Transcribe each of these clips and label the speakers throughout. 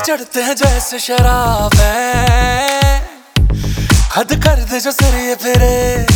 Speaker 1: चढ़ते हैं जैसे शराब है, हद कर दे जो सिर ये फिरे।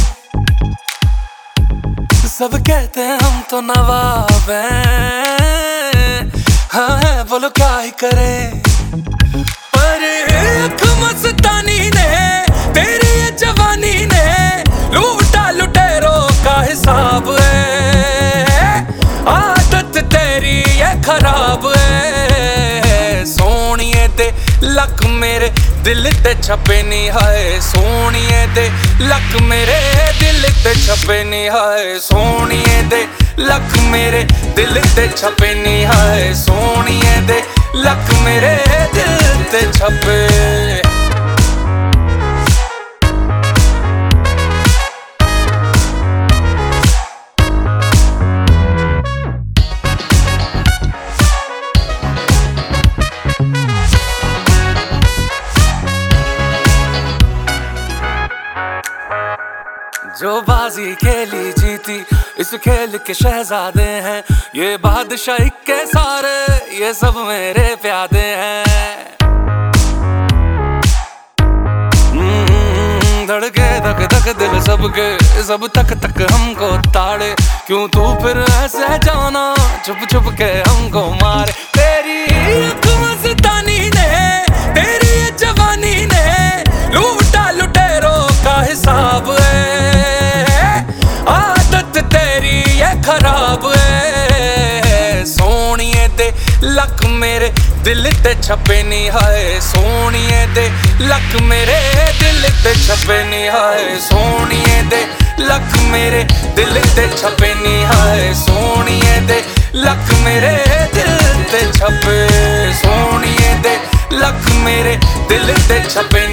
Speaker 1: सब कहते हैं हम तो नवाब हैं, हाँ है बोलो क्या ही करें। पर एक मस्तानी ने तेरी ये जवानी ने लूटा लुटेरों का हिसाब है। आदत तेरी ये खराब है, सोनिए ते लक मेरे दिल ते छपे नी हाय। सोनिए दे लक मेरे दिल ते छपे नी हाय। सोनिए दे लक मेरे दिल ते छपे नी हाय। सोनिए दे लक मेरे दिल ते छपे। जो बाजी खेली जीती इस खेल के शहजादे हैं, ये बादशाही के सारे ये सब मेरे प्यादे हैं। धड़के धक धक दिल सबके सब तक तक हमको ताड़े। क्यों तू फिर ऐसे जाना छुप छुप के हमको मारे। तेरी मस्तानी ने तेरी जवानी ने लूटा लुटेरों का हिसाब है। आदत तेरी ये खराब है, सोनिए दे लक मेरे दिल ते छपे नी हाय। सोनिए दे लक मेरे दिल ते छपे नी हाय। सोनिए दे लक मेरे दिल ते छपे नी हाय। सोनिए दे लक मेरे दिल ते छपे। सोनिए दे लक मेरे दिल ते छपे